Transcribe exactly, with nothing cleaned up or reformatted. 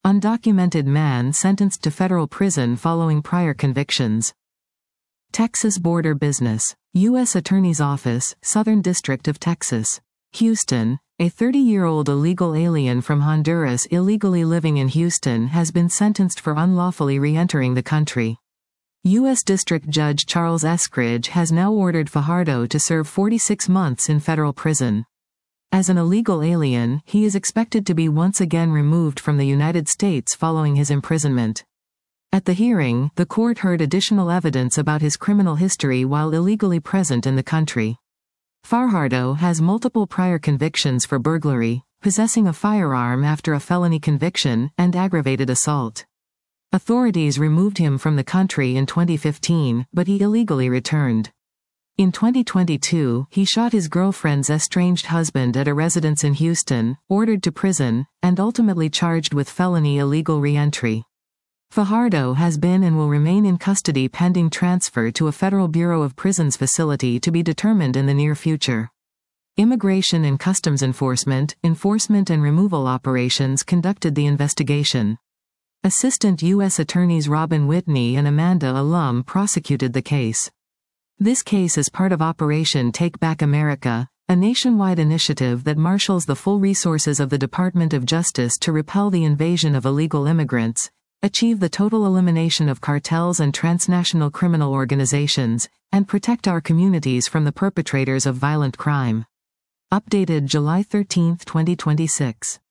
Undocumented man sentenced to federal prison following prior convictions. Texas border business. U S Attorney's Office, Southern District of Texas. Houston. A thirty-year-old illegal alien from Honduras illegally living in Houston has been sentenced for unlawfully re-entering the country. U S District Judge Charles Eskridge has now ordered Fajardo to serve forty-six months in federal prison. As an illegal alien, he is expected to be once again removed from the United States following his imprisonment. At the hearing, the court heard additional evidence about his criminal history while illegally present in the country. Fajardo has multiple prior convictions for burglary, possessing a firearm after a felony conviction, and aggravated assault. Authorities removed him from the country in twenty fifteen, but he illegally returned. In twenty twenty-two, he shot his girlfriend's estranged husband at a residence in Houston, ordered to prison, and ultimately charged with felony illegal re-entry. Fajardo has been and will remain in custody pending transfer to a Federal Bureau of Prisons facility to be determined in the near future. Immigration and Customs Enforcement, enforcement and removal operations conducted the investigation. Assistant U S Attorneys Robin Whitney and Amanda Alum prosecuted the case. This case is part of Operation Take Back America, a nationwide initiative that marshals the full resources of the Department of Justice to repel the invasion of illegal immigrants, achieve the total elimination of cartels and transnational criminal organizations, and protect our communities from the perpetrators of violent crime. Updated July thirteenth, twenty twenty-six.